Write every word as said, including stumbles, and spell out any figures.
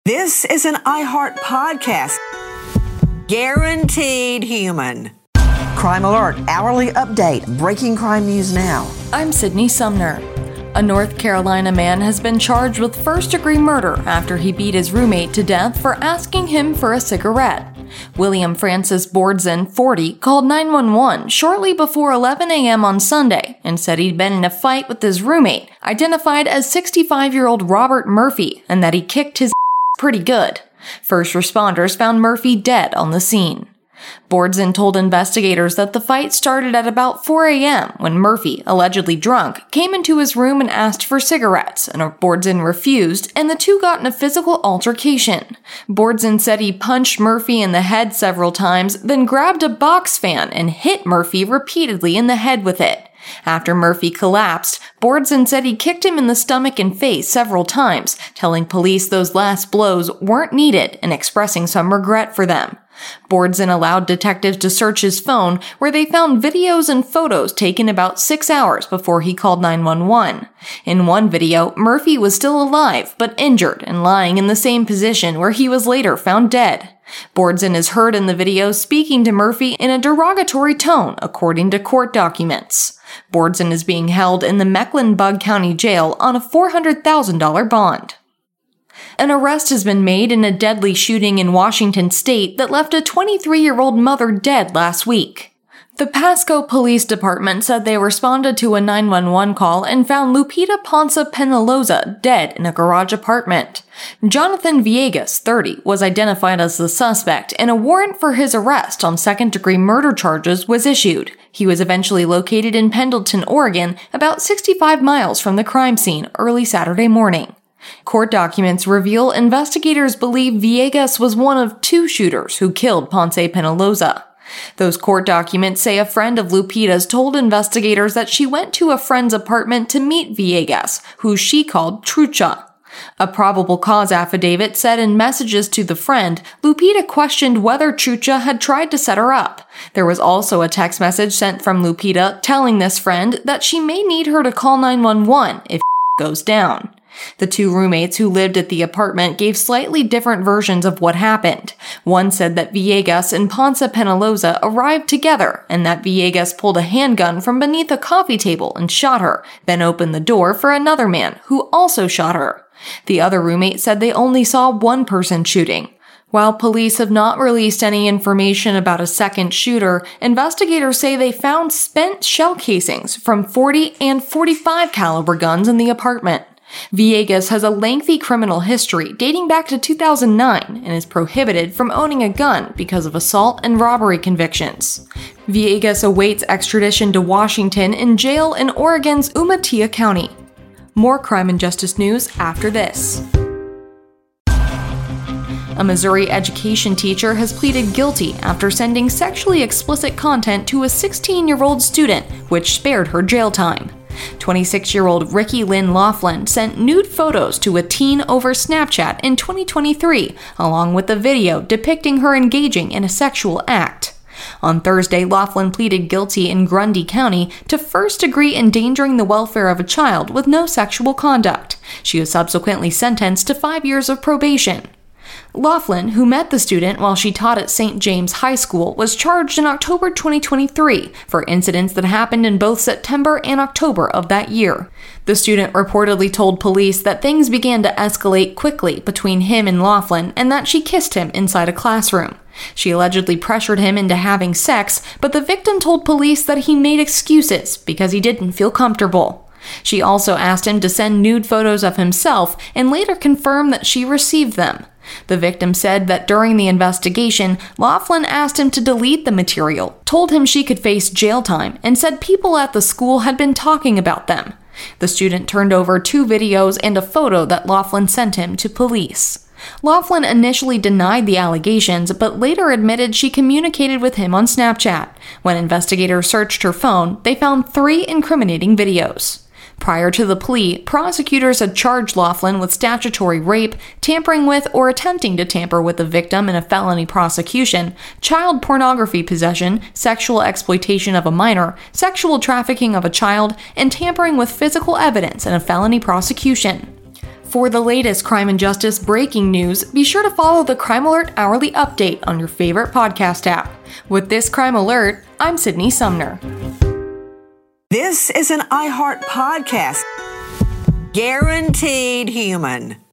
This is an iHeart podcast. Guaranteed human. Crime Alert, hourly update, breaking crime news now. I'm Sydney Sumner. A North Carolina man has been charged with first-degree murder after he beat his roommate to death for asking him for a cigarette. William Francis Boardson, forty, called nine one one shortly before eleven a.m. on Sunday and said he'd been in a fight with his roommate, identified as sixty-five-year-old Robert Murphy, and that he kicked his pretty good. First responders found Murphy dead on the scene. Boardson told investigators that the fight started at about four a.m. when Murphy, allegedly drunk, came into his room and asked for cigarettes, and Boardson refused, and the two got in a physical altercation. Boardson said he punched Murphy in the head several times, then grabbed a box fan and hit Murphy repeatedly in the head with it. After Murphy collapsed, Boardson said he kicked him in the stomach and face several times, telling police those last blows weren't needed and expressing some regret for them. Boardson allowed detectives to search his phone, where they found videos and photos taken about six hours before he called nine one one. In one video, Murphy was still alive but injured and lying in the same position where he was later found dead. Boardson is heard in the video speaking to Murphy in a derogatory tone, according to court documents. Boardson is being held in the Mecklenburg County Jail on a four hundred thousand dollars bond. An arrest has been made in a deadly shooting in Washington state that left a twenty-three-year-old mother dead last week. The Pasco Police Department said they responded to a nine one one call and found Lupita Ponce Penaloza dead in a garage apartment. Jonathan Villegas, thirty, was identified as the suspect, and a warrant for his arrest on second-degree murder charges was issued. He was eventually located in Pendleton, Oregon, about sixty-five miles from the crime scene early Saturday morning. Court documents reveal investigators believe Villegas was one of two shooters who killed Ponce Penaloza. Those court documents say a friend of Lupita's told investigators that she went to a friend's apartment to meet Villegas, who she called Trucha. A probable cause affidavit said in messages to the friend, Lupita questioned whether Trucha had tried to set her up. There was also a text message sent from Lupita telling this friend that she may need her to call nine one one if goes down. The two roommates who lived at the apartment gave slightly different versions of what happened. One said that Villegas and Ponce Penaloza arrived together and that Villegas pulled a handgun from beneath a coffee table and shot her, then opened the door for another man who also shot her. The other roommate said they only saw one person shooting. While police have not released any information about a second shooter, investigators say they found spent shell casings from forty and forty-five caliber guns in the apartment. Villegas has a lengthy criminal history dating back to two thousand nine and is prohibited from owning a gun because of assault and robbery convictions. Villegas awaits extradition to Washington in jail in Oregon's Umatilla County. More crime and justice news after this. A Missouri education teacher has pleaded guilty after sending sexually explicit content to a sixteen-year-old student, which spared her jail time. twenty-six-year-old Ricky Lynn Laughlin sent nude photos to a teen over Snapchat in twenty twenty-three, along with a video depicting her engaging in a sexual act. On Thursday, Laughlin pleaded guilty in Grundy County to first-degree endangering the welfare of a child with no sexual conduct. She was subsequently sentenced to five years of probation. Laughlin, who met the student while she taught at Saint James High School, was charged in October twenty twenty-three for incidents that happened in both September and October of that year. The student reportedly told police that things began to escalate quickly between him and Laughlin and that she kissed him inside a classroom. She allegedly pressured him into having sex, but the victim told police that he made excuses because he didn't feel comfortable. She also asked him to send nude photos of himself and later confirmed that she received them. The victim said that during the investigation, Laughlin asked him to delete the material, told him she could face jail time, and said people at the school had been talking about them. The student turned over two videos and a photo that Laughlin sent him to police. Laughlin initially denied the allegations, but later admitted she communicated with him on Snapchat. When investigators searched her phone, they found three incriminating videos. Prior to the plea, prosecutors had charged Laughlin with statutory rape, tampering with or attempting to tamper with the victim in a felony prosecution, child pornography possession, sexual exploitation of a minor, sexual trafficking of a child, and tampering with physical evidence in a felony prosecution. For the latest crime and justice breaking news, be sure to follow the Crime Alert Hourly Update on your favorite podcast app. With this Crime Alert, I'm Sydney Sumner. This is an iHeart podcast. Guaranteed human.